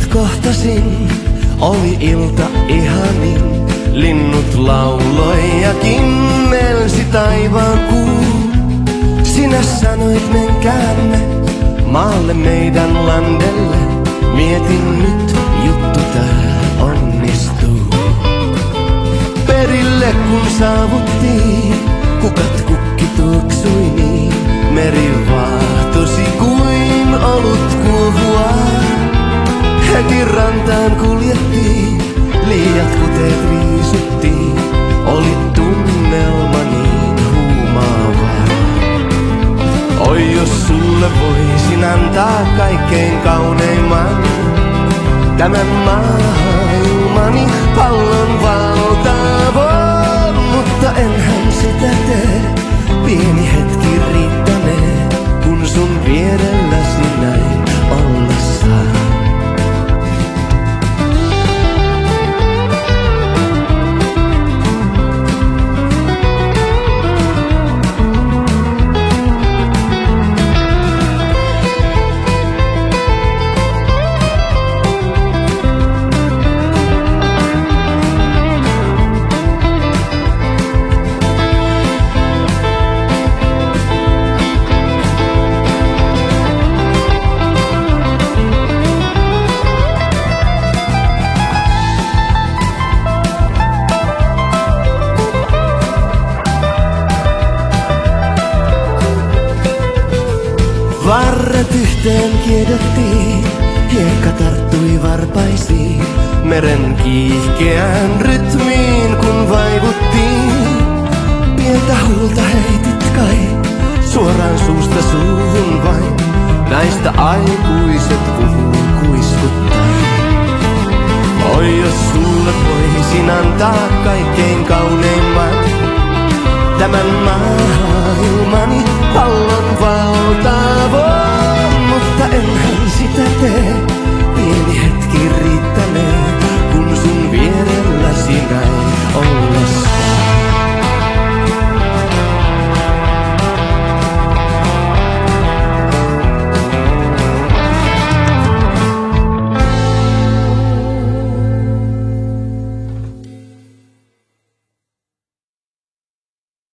kohtasin, oli ilta ihanin. Linnut lauloi ja kimmelsi taivaan kuu. Sinä sanoit menkäämme maalle meidän landelle. Mietin nyt juttu tää onnistuu. Perille kun saavuttiin, kukat kukki tuoksui niin. Meri vaahtosi kuin olut kuohua. Heti rantaan kuljettiin, liiat kuteet riisuttiin. Oli tunnelma niin huumaava. Oi jos sulle voisin antaa kaikkein kauneimman. Tämän maailmani pallon valtavon, mutta enhän sitä tee. Pieni hetki riittänee, kun sun vierelläsi näin olla saa. Varret yhteen kiedottiin, hiekka tarttui varpaisiin. Meren kiihkeään rytmiin kun vaivuttiin. Pientä huulta heitit kai, suoraan suusta suuhun vain. Näistä aikaa